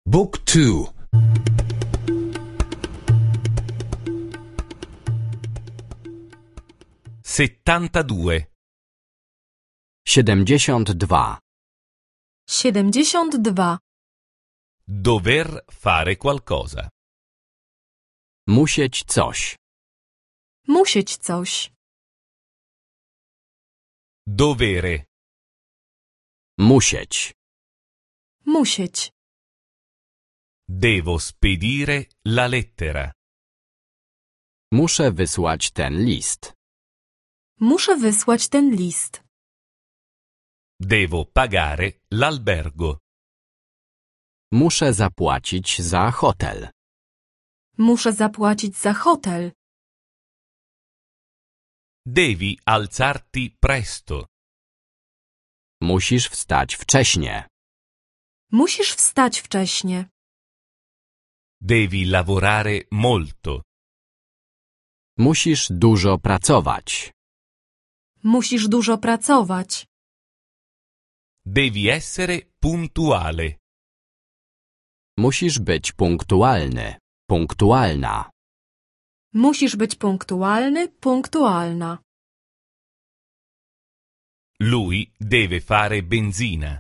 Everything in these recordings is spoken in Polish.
Book 2. 72. 72. 72. Dover fare qualcosa. Musieć coś. Musieć coś. Dovere. Musieć. Musieć. Devo spedire la lettera. Muszę wysłać ten list. Muszę wysłać ten list. Devo pagare l'albergo. Muszę zapłacić za hotel. Muszę zapłacić za hotel. Devi alzarti presto. Musisz wstać wcześnie. Musisz wstać wcześnie. Devi lavorare molto. Musisz dużo pracować. Musisz dużo pracować. Devi essere puntuale. Musisz być punktualny. Punktualna. Musisz być punktualny, punktualna. Lui deve fare benzina.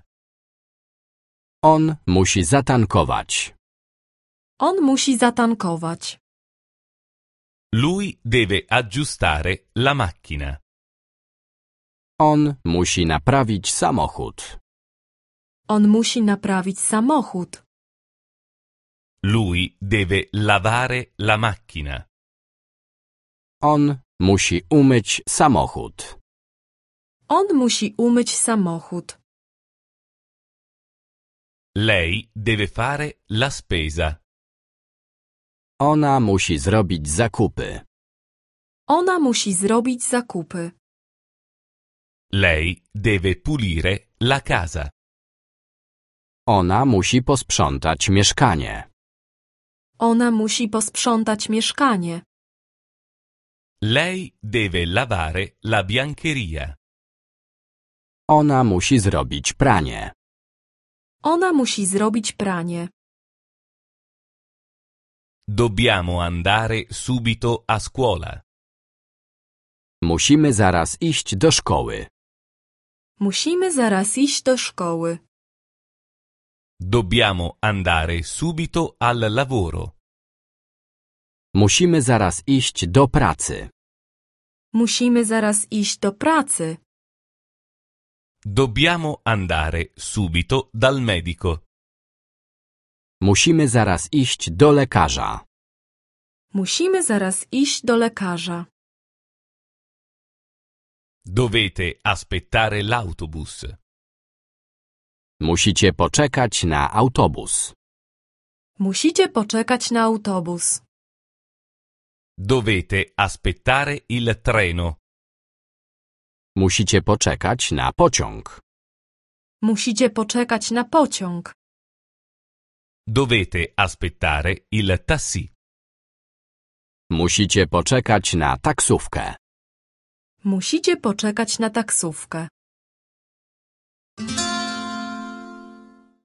On musi zatankować. On musi zatankować. Lui deve aggiustare la macchina. On musi naprawić samochód. On musi naprawić samochód. Lui deve lavare la macchina. On musi umyć samochód. On musi umyć samochód. Lei deve fare la spesa. Ona musi zrobić zakupy. Ona musi zrobić zakupy. Lei deve pulire la casa. Ona musi posprzątać mieszkanie. Ona musi posprzątać mieszkanie. Lei deve lavare la biancheria. Ona musi zrobić pranie. Ona musi zrobić pranie. Dobbiamo andare subito a scuola. Musimy zaraz iść do szkoły. Musimy zaraz iść do szkoły. Dobbiamo andare subito al lavoro. Musimy zaraz iść do pracy. Musimy zaraz iść do pracy. Dobbiamo andare subito dal medico. Musimy zaraz iść do lekarza. Musimy zaraz iść do lekarza. Dovete aspettare l'autobus. Musicie poczekać na autobus. Musicie poczekać na autobus. Dovete aspettare il treno. Musicie poczekać na pociąg. Musicie poczekać na pociąg. Dovete aspettare il taxi. Musicie poczekać na taksówkę. Musicie poczekać na taksówkę.